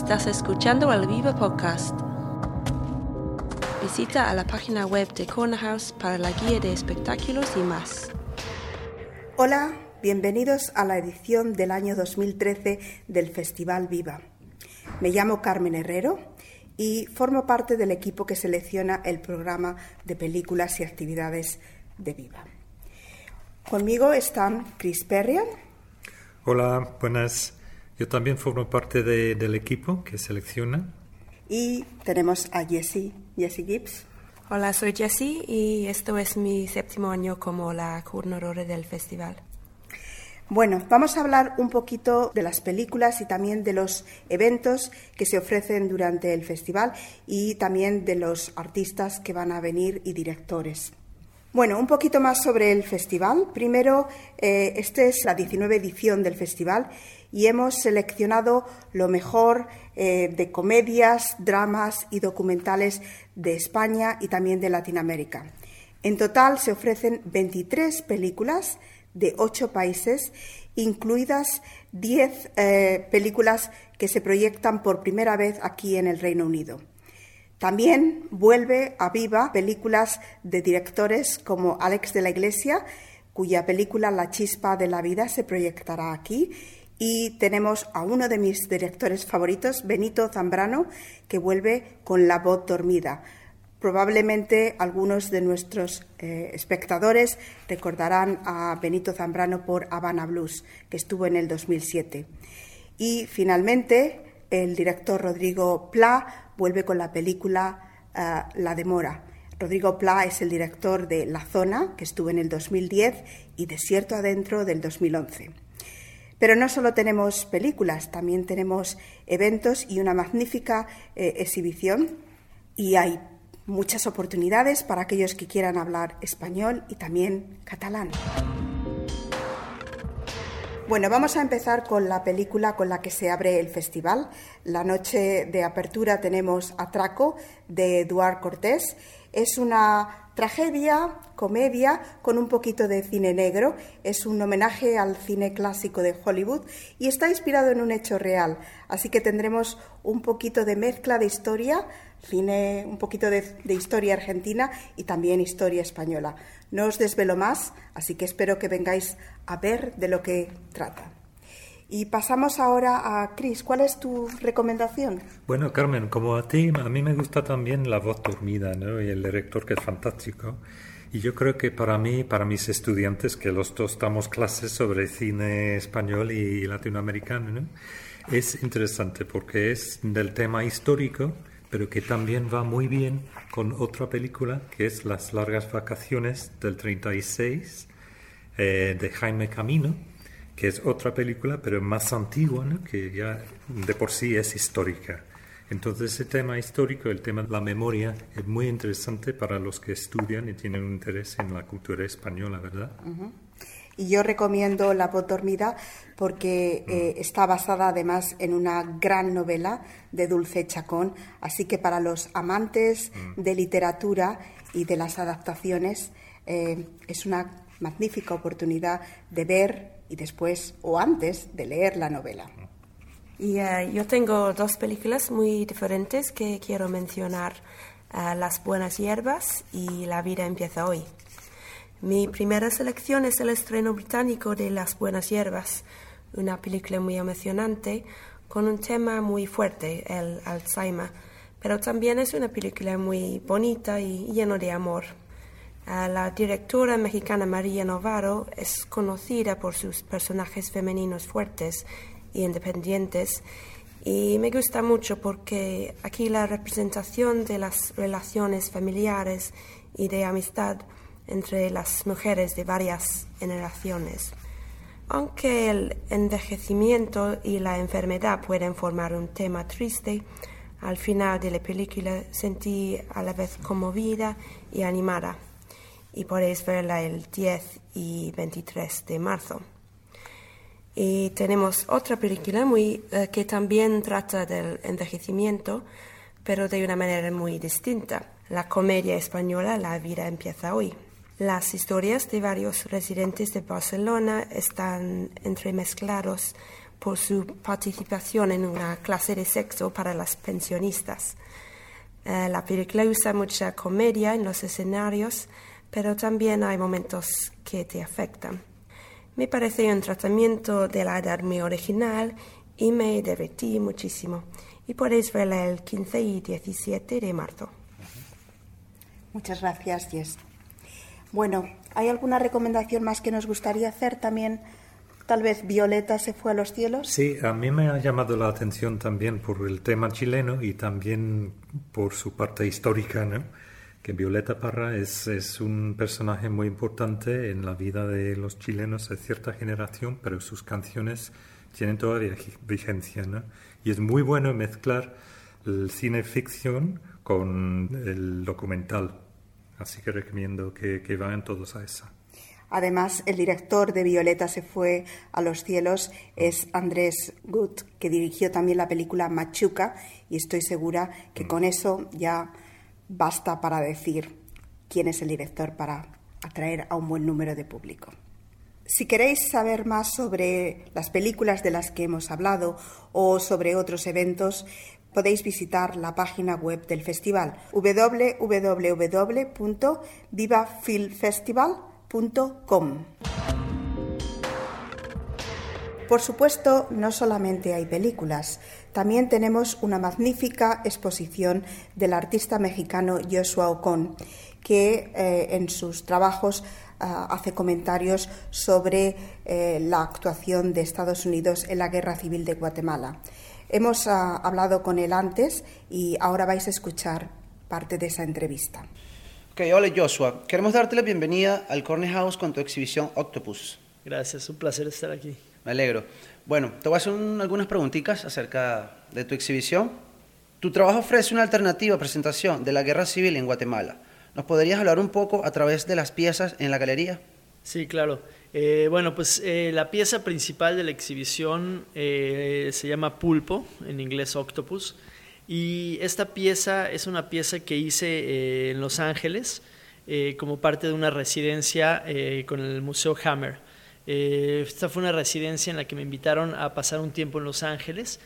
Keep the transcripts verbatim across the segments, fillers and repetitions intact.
Estás escuchando el Viva Podcast. Visita a la página web de Corner House para la guía de espectáculos y más. Hola, bienvenidos a la edición del año dos mil trece del Festival Viva. Me llamo Carmen Herrero y formo parte del equipo que selecciona el programa de películas y actividades de Viva. Conmigo están Chris Perrian. Hola, buenas. Yo también formo parte de, del equipo que selecciona. Y tenemos a Jessie, Jessie Gibbs. Hola, soy Jessie y esto es mi séptimo año como la coordinadora del festival. Bueno, vamos a hablar un poquito de las películas y también de los eventos que se ofrecen durante el festival y también de los artistas que van a venir y directores. Bueno, un poquito más sobre el festival. Primero, eh, esta es la diecinueva edición del festival y hemos seleccionado lo mejor eh, de comedias, dramas y documentales de España y también de Latinoamérica. En total se ofrecen veintitrés películas de ocho países, incluidas diez eh, películas que se proyectan por primera vez aquí en el Reino Unido. También vuelve a Viva películas de directores como Alex de la Iglesia, cuya película La chispa de la vida se proyectará aquí. Y tenemos a uno de mis directores favoritos, Benito Zambrano, que vuelve con La voz dormida. Probablemente algunos de nuestros eh, espectadores recordarán a Benito Zambrano por Havana Blues, que estuvo en el dos mil siete. Y finalmente, el director Rodrigo Pla vuelve con la película uh, La demora. Rodrigo Pla es el director de La zona, que estuvo en el dos mil diez, y Desierto adentro del dos mil once. Pero no solo tenemos películas, también tenemos eventos y una magnífica eh, exhibición, y hay muchas oportunidades para aquellos que quieran hablar español y también catalán. Bueno, vamos a empezar con la película con la que se abre el festival. La noche de apertura tenemos Atraco, de Eduard Cortés. Es una tragedia, comedia, con un poquito de cine negro. Es un homenaje al cine clásico de Hollywood y está inspirado en un hecho real. Así que tendremos un poquito de mezcla de historia, cine, un poquito de, de historia argentina y también historia española. No os desvelo más, así que espero que vengáis a ver de lo que trata. Y pasamos ahora a Chris. ¿Cuál es tu recomendación? Bueno, Carmen, como a ti, a mí me gusta también La voz dormida, ¿no? Y el director, que es fantástico. Y yo creo que para mí, para mis estudiantes, que los dos damos clases sobre cine español y latinoamericano, ¿no? Es interesante porque es del tema histórico, pero que también va muy bien con otra película, que es Las largas vacaciones del treinta y seis, eh, de Jaime Camino, que es otra película, pero más antigua, ¿no? Que ya de por sí es histórica. Entonces, ese tema histórico, el tema de la memoria, es muy interesante para los que estudian y tienen un interés en la cultura española, ¿verdad? Uh-huh. Y yo recomiendo La voz dormida porque eh, está basada además en una gran novela de Dulce Chacón, así que para los amantes de literatura y de las adaptaciones eh, es una magnífica oportunidad de ver y después o antes de leer la novela. Y uh, yo tengo dos películas muy diferentes que quiero mencionar, uh, Las buenas hierbas y La vida empieza hoy. Mi primera selección es el estreno británico de Las buenas hierbas, una película muy emocionante con un tema muy fuerte, el Alzheimer, pero también es una película muy bonita y llena de amor. Uh, la directora mexicana María Novaro es conocida por sus personajes femeninos fuertes e independientes y me gusta mucho porque aquí la representación de las relaciones familiares y de amistad entre las mujeres de varias generaciones. Aunque el envejecimiento y la enfermedad pueden formar un tema triste, al final de la película sentí a la vez conmovida y animada. Y podéis verla el diez y veintitrés de marzo. Y tenemos otra película muy, uh, que también trata del envejecimiento, pero de una manera muy distinta. La comedia española La vida empieza hoy. Las historias de varios residentes de Barcelona están entremezclados por su participación en una clase de sexo para las pensionistas. Eh, la película usa mucha comedia en los escenarios, pero también hay momentos que te afectan. Me parece un tratamiento de la edad muy original y me divertí muchísimo. Y podéis verla el quince y diecisiete de marzo. Muchas gracias, Jess. Bueno, ¿hay alguna recomendación más que nos gustaría hacer también? Tal vez Violeta se fue a los cielos. Sí, a mí me ha llamado la atención también por el tema chileno y también por su parte histórica, ¿no? Que Violeta Parra es, es un personaje muy importante en la vida de los chilenos de cierta generación, pero sus canciones tienen todavía vigencia, ¿no? Y es muy bueno mezclar el cine ficción con el documental. Así que recomiendo que, que vayan todos a esa. Además, el director de Violeta se fue a los cielos es Andrés Gut, que dirigió también la película Machuca, y estoy segura que mm. con eso ya basta para decir quién es el director para atraer a un buen número de público. Si queréis saber más sobre las películas de las que hemos hablado o sobre otros eventos, podéis visitar la página web del festival doble u doble u doble u punto viva film festival punto com. Por supuesto, no solamente hay películas, también tenemos una magnífica exposición del artista mexicano Joshua Ocon, que eh, en sus trabajos eh, hace comentarios sobre eh, la actuación de Estados Unidos en la Guerra Civil de Guatemala. Hemos uh, hablado con él antes y ahora vais a escuchar parte de esa entrevista. Ok, hola Joshua. Queremos darte la bienvenida al Corner House con tu exhibición Octopus. Gracias, un placer estar aquí. Me alegro. Bueno, te voy a hacer un, algunas preguntitas acerca de tu exhibición. Tu trabajo ofrece una alternativa presentación de la Guerra Civil en Guatemala. ¿Nos podrías hablar un poco a través de las piezas en la galería? Sí, claro. Eh, bueno, pues eh, la pieza principal de la exhibición eh, se llama Pulpo, en inglés Octopus, y esta pieza es una pieza que hice eh, en Los Ángeles eh, como parte de una residencia eh, con el Museo Hammer. Eh, esta fue una residencia en la que me invitaron a pasar un tiempo en Los Ángeles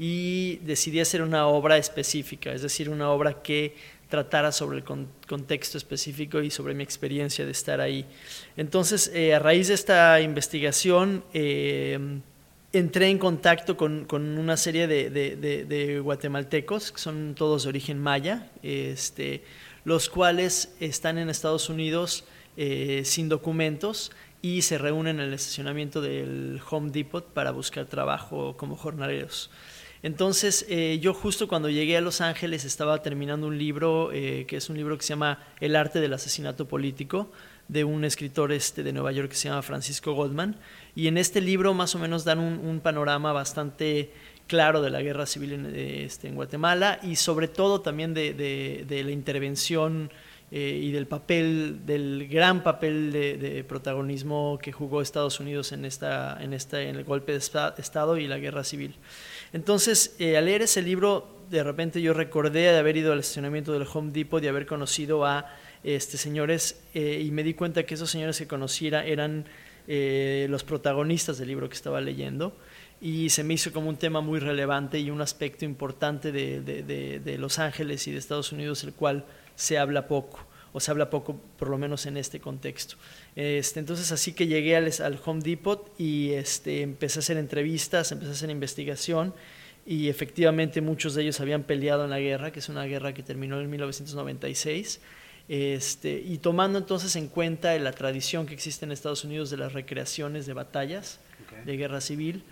y decidí hacer una obra específica, es decir, una obra que tratara sobre el con, contexto específico y sobre mi experiencia de estar ahí. Entonces, eh, a raíz de esta investigación, eh, entré en contacto con, con una serie de, de, de, de guatemaltecos, que son todos de origen maya, este, los cuales están en Estados Unidos eh, sin documentos y se reúnen en el estacionamiento del Home Depot para buscar trabajo como jornaleros. Entonces, eh, yo justo cuando llegué a Los Ángeles estaba terminando un libro, eh, que es un libro que se llama El arte del asesinato político, de un escritor este de Nueva York que se llama Francisco Goldman, y en este libro más o menos dan un, un panorama bastante claro de la guerra civil en, este, en Guatemala y sobre todo también de, de, de la intervención eh, y del papel, del gran papel de, de protagonismo que jugó Estados Unidos en, esta, en, esta, en el golpe de Estado y la guerra civil. Entonces, eh, al leer ese libro, de repente yo recordé de haber ido al estacionamiento del Home Depot, de haber conocido a este, señores, eh, y me di cuenta que esos señores que conociera eran eh, los protagonistas del libro que estaba leyendo, y se me hizo como un tema muy relevante y un aspecto importante de, de, de, de Los Ángeles y de Estados Unidos, el cual se habla poco, o se habla poco por lo menos en este contexto. Este, entonces así que llegué al, al Home Depot y este, empecé a hacer entrevistas, empecé a hacer investigación y efectivamente muchos de ellos habían peleado en la guerra, que es una guerra que terminó en mil novecientos noventa y seis, este, y tomando entonces en cuenta la tradición que existe en Estados Unidos de las recreaciones de batallas, okay, de guerra civil,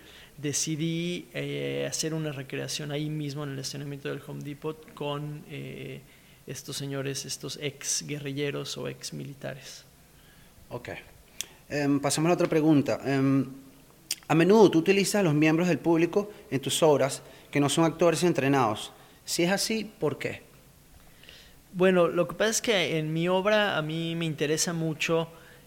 decidí eh, hacer una recreación ahí mismo en el estacionamiento del Home Depot con eh, estos señores, estos ex guerrilleros o ex militares. Ok. Um, pasamos a la otra pregunta. Um, a menudo tú utilizas a los miembros del público en tus obras que no son actores entrenados. Si es así, ¿por qué? Bueno, lo que pasa es que en mi obra a mí me interesa mucho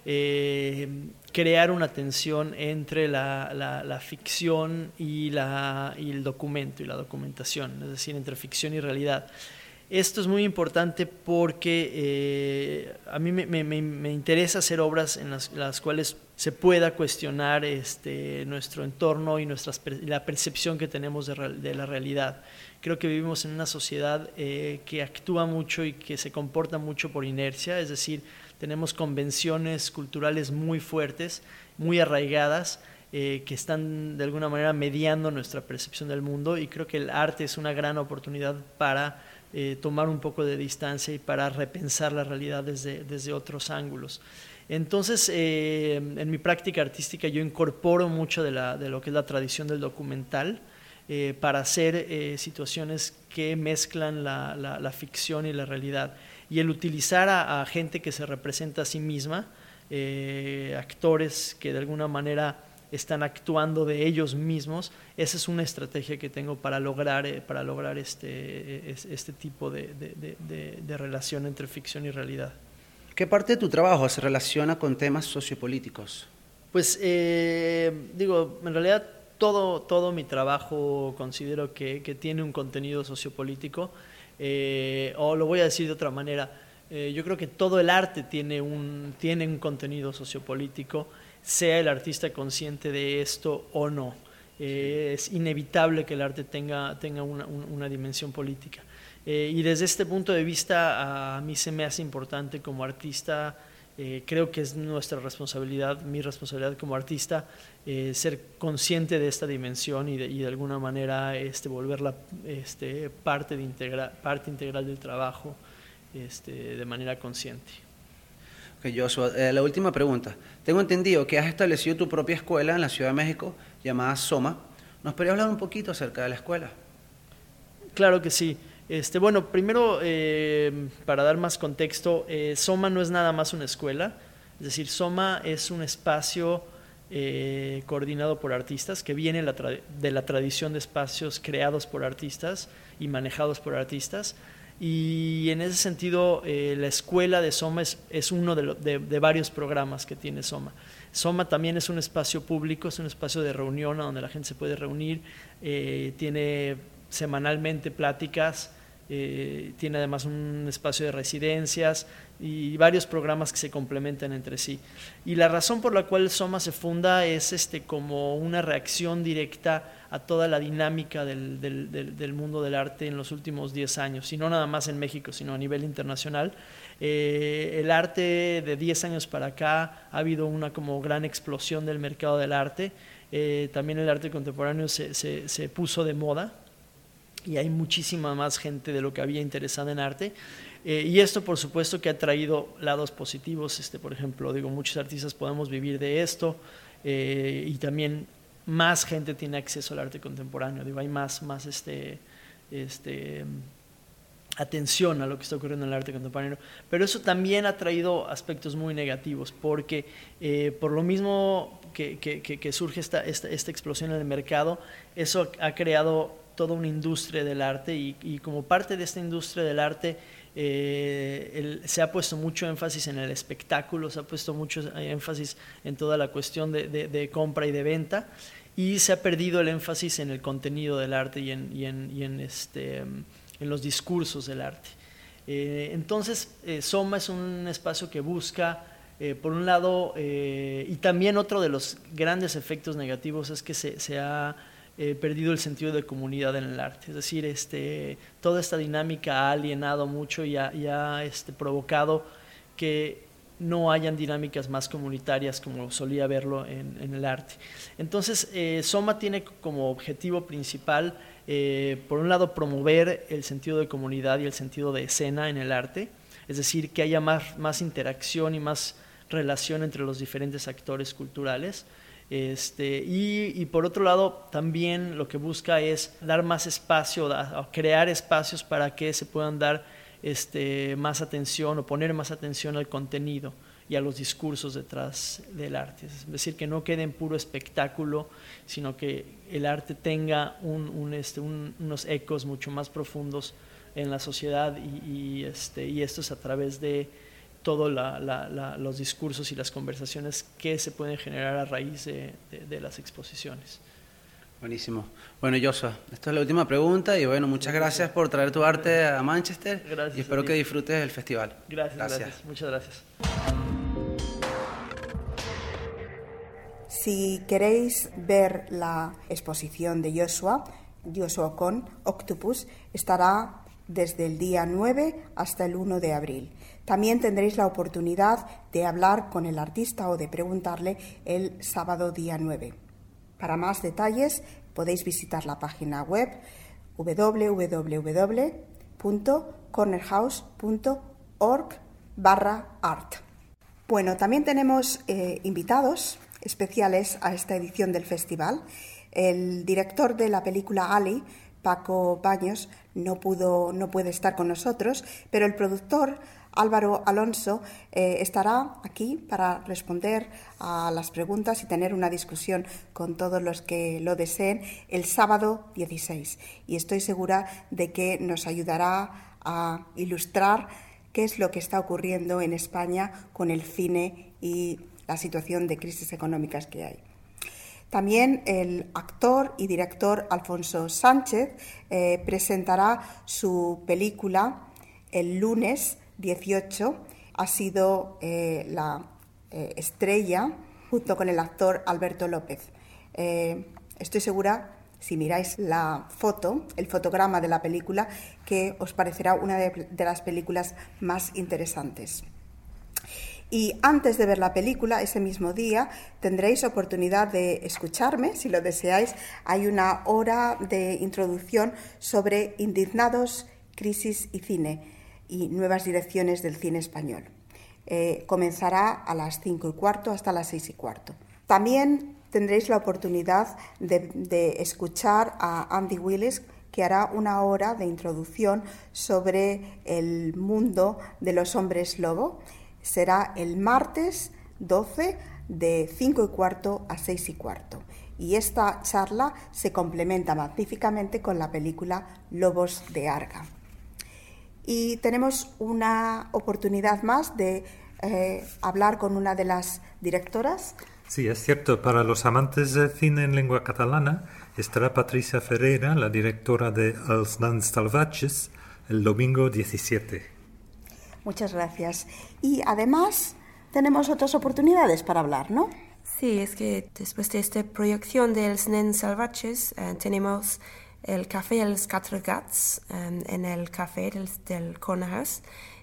eh, crear una tensión entre la, la, la ficción y, la, y el documento y la documentación, es decir, entre ficción y realidad. Esto es muy importante porque eh, a mí me, me, me interesa hacer obras en las, las cuales se pueda cuestionar este, nuestro entorno y nuestras, la percepción que tenemos de, de la realidad. Creo que vivimos en una sociedad eh, que actúa mucho y que se comporta mucho por inercia, es decir, tenemos convenciones culturales muy fuertes, muy arraigadas, eh, que están de alguna manera mediando nuestra percepción del mundo, y creo que el arte es una gran oportunidad para eh, tomar un poco de distancia y para repensar la realidad desde, desde otros ángulos. Entonces, eh, en mi práctica artística yo incorporo mucho de, la, de lo que es la tradición del documental eh, para hacer eh, situaciones que mezclan la, la, la ficción y la realidad. Y el utilizar a, a gente que se representa a sí misma, eh, actores que de alguna manera están actuando de ellos mismos, esa es una estrategia que tengo para lograr, eh, para lograr este, este tipo de, de, de, de relación entre ficción y realidad. ¿Qué parte de tu trabajo se relaciona con temas sociopolíticos? Pues eh, digo, en realidad todo, todo mi trabajo considero que, que tiene un contenido sociopolítico. Eh, o lo voy a decir de otra manera, eh, yo creo que todo el arte tiene un, tiene un contenido sociopolítico, sea el artista consciente de esto o no. Eh, es inevitable que el arte tenga, tenga una, una dimensión política. Eh, y desde este punto de vista a mí se me hace importante como artista, eh, creo que es nuestra responsabilidad, mi responsabilidad como artista, eh, ser consciente de esta dimensión y de, y de alguna manera este, volverla este, parte, de integra, parte integral del trabajo este, de manera consciente. Okay, Joshua, eh, la última pregunta. Tengo entendido que has establecido tu propia escuela en la Ciudad de México llamada Soma. ¿Nos podrías hablar un poquito acerca de la escuela? Claro que sí. Este, bueno, primero, eh, para dar más contexto, eh, Soma no es nada más una escuela, es decir, Soma es un espacio eh, coordinado por artistas, que viene la de la tradición de espacios creados por artistas y manejados por artistas, y en ese sentido eh, la escuela de Soma es, es uno de, lo, de, de varios programas que tiene Soma. Soma también es un espacio público, es un espacio de reunión donde la gente se puede reunir, eh, tiene semanalmente pláticas, eh, tiene además un espacio de residencias y varios programas que se complementan entre sí. Y la razón por la cual Soma se funda es este, como una reacción directa a toda la dinámica del, del, del, del mundo del arte en los últimos diez años, y no nada más en México, sino a nivel internacional. Eh, el arte de diez años para acá ha habido una como gran explosión del mercado del arte, eh, también el arte contemporáneo se, se, se puso de moda, y hay muchísima más gente de lo que había interesada en arte, eh, y esto por supuesto que ha traído lados positivos. Este, por ejemplo, digo, muchos artistas podemos vivir de esto, eh, y también más gente tiene acceso al arte contemporáneo, digo, hay más, más este, este, atención a lo que está ocurriendo en el arte contemporáneo, pero eso también ha traído aspectos muy negativos, porque eh, por lo mismo que, que, que surge esta, esta, esta explosión en el mercado, eso ha creado toda una industria del arte, y, y como parte de esta industria del arte eh, el, se ha puesto mucho énfasis en el espectáculo, se ha puesto mucho énfasis en toda la cuestión de, de, de compra y de venta, y se ha perdido el énfasis en el contenido del arte y en, y en, y en, este, en los discursos del arte. Eh, entonces, eh, Soma es un espacio que busca, eh, por un lado, eh, y también otro de los grandes efectos negativos es que se, se ha Eh, perdido el sentido de comunidad en el arte, es decir, este, toda esta dinámica ha alienado mucho y ha, y ha este, provocado que no hayan dinámicas más comunitarias como solía verlo en, en el arte. Entonces, eh, Soma tiene como objetivo principal, eh, por un lado, promover el sentido de comunidad y el sentido de escena en el arte, es decir, que haya más, más interacción y más relación entre los diferentes actores culturales. Este, y, y por otro lado también lo que busca es dar más espacio, da, crear espacios para que se puedan dar este, más atención o poner más atención al contenido y a los discursos detrás del arte, es decir, que no quede en puro espectáculo, sino que el arte tenga un, un, este, un, unos ecos mucho más profundos en la sociedad, y, y, este, y esto es a través de todos la, la, la, los discursos y las conversaciones que se pueden generar a raíz de, de, de las exposiciones. Buenísimo. Bueno, Joshua, esta es la última pregunta, y bueno, muchas gracias por traer tu arte a Manchester, gracias, y espero que disfrutes del festival. Gracias, gracias, gracias. Muchas gracias. Si queréis ver la exposición de Joshua, Joshua con Octopus, estará desde el día nueve hasta el uno de abril. También tendréis la oportunidad de hablar con el artista o de preguntarle el sábado día nueve. Para más detalles podéis visitar la página web w w w punto cornerhouse punto org barra art. Bueno, también tenemos eh, invitados especiales a esta edición del festival. El director de la película Ali, Paco Baños, no pudo, no puede estar con nosotros, pero el productor Álvaro Alonso eh, estará aquí para responder a las preguntas y tener una discusión con todos los que lo deseen el sábado dieciséis. Y estoy segura de que nos ayudará a ilustrar qué es lo que está ocurriendo en España con el cine y la situación de crisis económicas que hay. También el actor y director Alfonso Sánchez eh, presentará su película el lunes dieciocho. Ha sido eh, la eh, estrella junto con el actor Alberto López. Eh, estoy segura, si miráis la foto, el fotograma de la película, que os parecerá una de, de las películas más interesantes. Y antes de ver la película, ese mismo día, tendréis oportunidad de escucharme, si lo deseáis. Hay una hora de introducción sobre indignados, crisis y cine y nuevas direcciones del cine español. Eh, comenzará a las cinco y cuarto hasta las seis y cuarto. También tendréis la oportunidad de, de escuchar a Andy Willis, que hará una hora de introducción sobre el mundo de los hombres lobo. Será el martes doce de cinco y cuarto a seis y cuarto. Y esta charla se complementa magníficamente con la película Lobos de Arga. Y tenemos una oportunidad más de eh, hablar con una de las directoras. Sí, es cierto. Para los amantes del cine en lengua catalana estará Patricia Ferreira, la directora de Els Nens Salvatges, el domingo diecisiete. Muchas gracias. Y además tenemos otras oportunidades para hablar, ¿no? Sí, es que después de esta proyección de Els Nens Salvatges eh, tenemos el Café Els Quatre Gats eh, en el café del, del Cornerhouse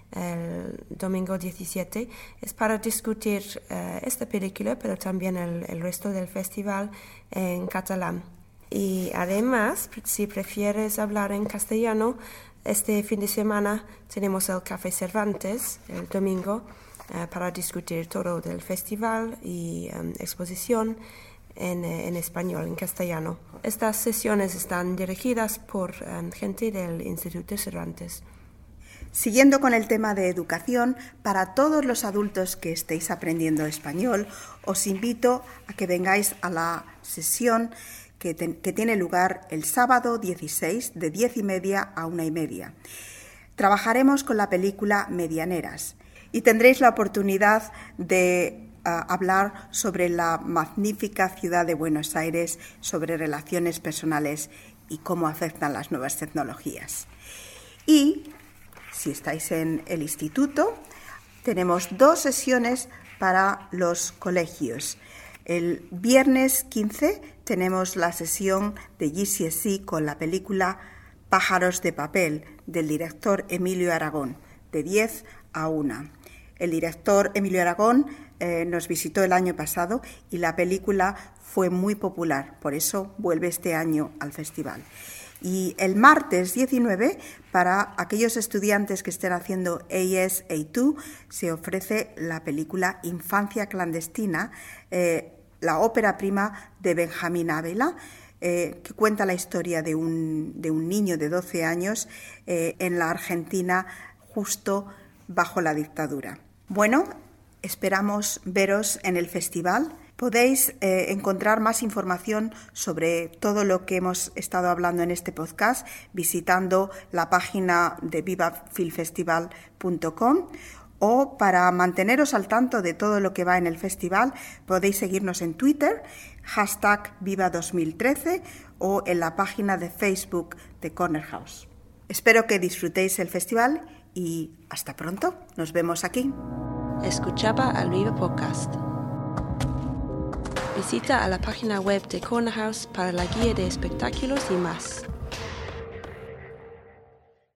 el domingo diecisiete. Es para discutir eh, esta película, pero también el, el resto del festival en catalán. Y además, si prefieres hablar en castellano, este fin de semana tenemos el Café Cervantes el domingo eh, para discutir todo del festival y um, exposición en, en español, en castellano. Estas sesiones están dirigidas por um, gente del Instituto Cervantes. Siguiendo con el tema de educación, para todos los adultos que estéis aprendiendo español, os invito a que vengáis a la sesión que, te, que tiene lugar el sábado dieciséis de diez y media a una y media. Trabajaremos con la película Medianeras y tendréis la oportunidad de uh, hablar sobre la magnífica ciudad de Buenos Aires, sobre relaciones personales y cómo afectan las nuevas tecnologías. Y si estáis en el instituto, tenemos dos sesiones para los colegios. El viernes quince tenemos la sesión de G C S E con la película Pájaros de papel del director Emilio Aragón, de diez a una. El director Emilio Aragón eh, nos visitó el año pasado y la película fue muy popular, por eso vuelve este año al festival. Y el martes diecinueve, para aquellos estudiantes que estén haciendo A S A dos, se ofrece la película Infancia clandestina, eh, la ópera prima de Benjamín Ávila, eh, que cuenta la historia de un, de un niño de doce años eh, en la Argentina justo bajo la dictadura. Bueno, esperamos veros en el festival. Podéis eh, encontrar más información sobre todo lo que hemos estado hablando en este podcast visitando la página de viva film festival punto com, o para manteneros al tanto de todo lo que va en el festival podéis seguirnos en Twitter, hashtag Viva dos mil trece, o en la página de Facebook de Corner House. Espero que disfrutéis el festival y hasta pronto. Nos vemos aquí. Escuchaba al Viva Podcast. Visita a la página web de Corner House para la guía de espectáculos y más.